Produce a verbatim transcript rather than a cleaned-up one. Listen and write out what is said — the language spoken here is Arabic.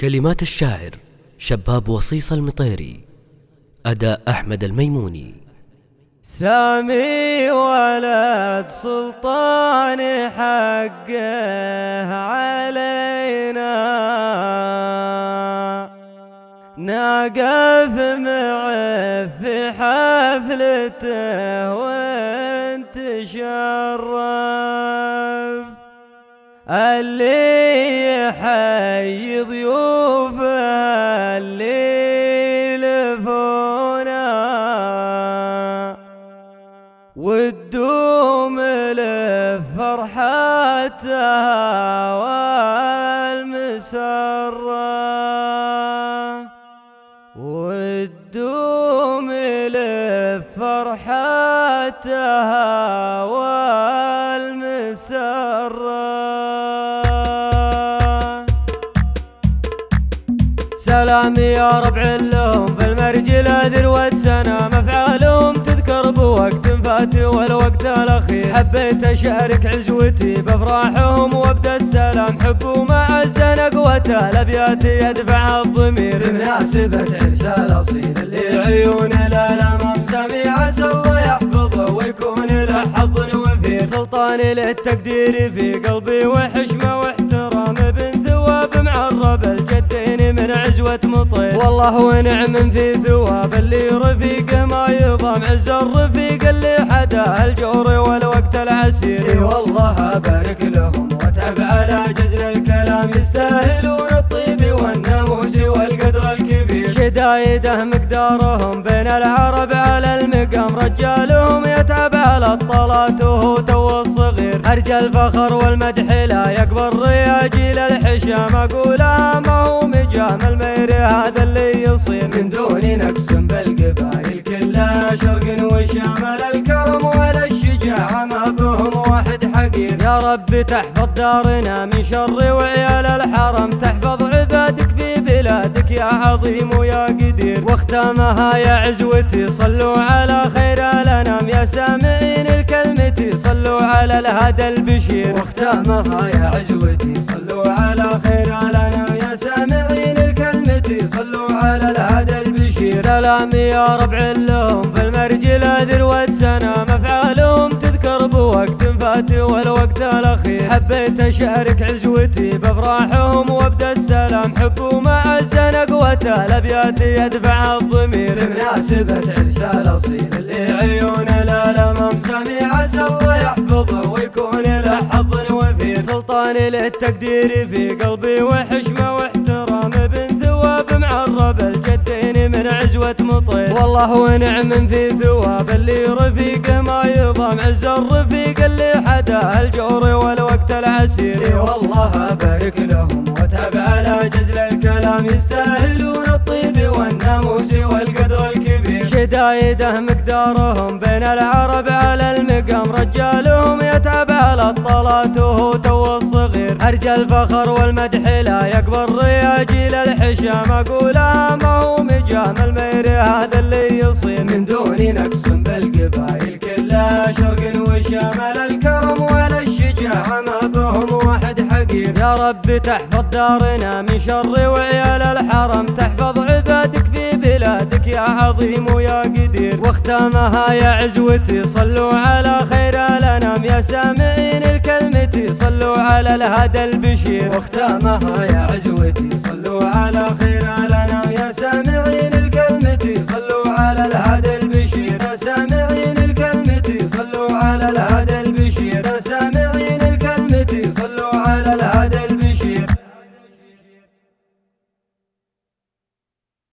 كلمات الشاعر شباب وصيص المطيري. أداء أحمد الميموني. سامي ولد سلطان حقه علينا، نقف معه في حفلته وانت شرف، اللي يحيي ضيوفه اللي لفونا، وتدوم له فرحتها والمسرة، وتدوم له فرحتها والمسرة. سلام يا ربع لهم في المرجلة ذروة سنة، مفعالهم تذكر بوقت فات والوقت الأخير، حبيت أشارك عزوتي بأفراحهم وابدأ السلام حب ومعزة قوته الأبيات يدفع الضمير، بمناسبة عرس الأصيل اللي عيونه الألمام سامي عسى الله يحفظه ويكون له حظ وفير، سلطان للتقدير في قلبي وحشمة واحترام، ابن ثواب معرب الجدين من عزوة مطير، والله ونعم في ثواب اللي رفيقه ما يضام، عز الرفيق اللي حدا الجور والوقت العسير، اي والله ابارك لهم واتعب على جزل الكلام، يستاهلون الطيب والناموس والقدر الكبير، شدايده مقدارهم بين العرب على المقام، رجالهم يتعب على الطلات وهو تو الصغير، ارجى الفخر والمدح لا يقبل رياجيل الحشام، اقولها ما هو مجام المير هذا اللي يصير، من دون نقص بالقبائل كلها شرق وشمال، الكرم ولا الشجاعة ما بهم واحد حقير، يا رب تحفظ دارنا من شر وعيال الحرم، تحفظ عبادك في بلادك يا عظيم ويا قدير، واختامها يا عزوتي صلوا على خير الانام، يا سامعين الكلمتي صلوا على الهدى البشير، واختامها يا عزوتي صلوا على خير الانام، يا سامعين الكلمتي صلوا على الهدى البشير. سلامي يا ربع لهم في المرجلة ذروة سنة، مفعالهم تذكر بوقت فات والوقت الأخير، حبيت أشارك عزوتي بأفراحهم وابدأ السلام حب ومعزة قوته الأبيات يدفع الضمير، بمناسبة عرس الأصيل اللي عيونه الألمام سامي عسى الله يحفظه ويكون له حظ وفير، سلطان للتقدير في قلبي وحشمة واحترام، ابن ثواب معرب الجدين من عزوة مطير، والله ونعم في ثواب اللي رفيقه ما يضام، عز الرفيق اللي حدا الجور والوقت العسير، اي والله ابارك لهم واتعب على جزل الكلام، يستاهلون الطيب والناموس والقدر الكبير، شدايده مقدارهم بين العرب على المقام، رجالهم يتعب على الطلات وهو تو الصغير، ارجى الفخر والمدح لا يقبل رياجيل الحشام، اقولها ما هو مجام المير هذا اللي يصير، من دون نقص بالقبائل كلها شرق وشمال، الكرم ولا الشجاعة ما بهم واحد حقير، يا رب تحفظ دارنا من شر وعيال الحرم، تحفظ عبادك في بلادك يا عظيم ويا قدير، واختامها يا عزوتي صلوا على خير الانام، يا سامعين الكلمتي صلوا على الهدى البشير، واختامها يا عزوتي صلوا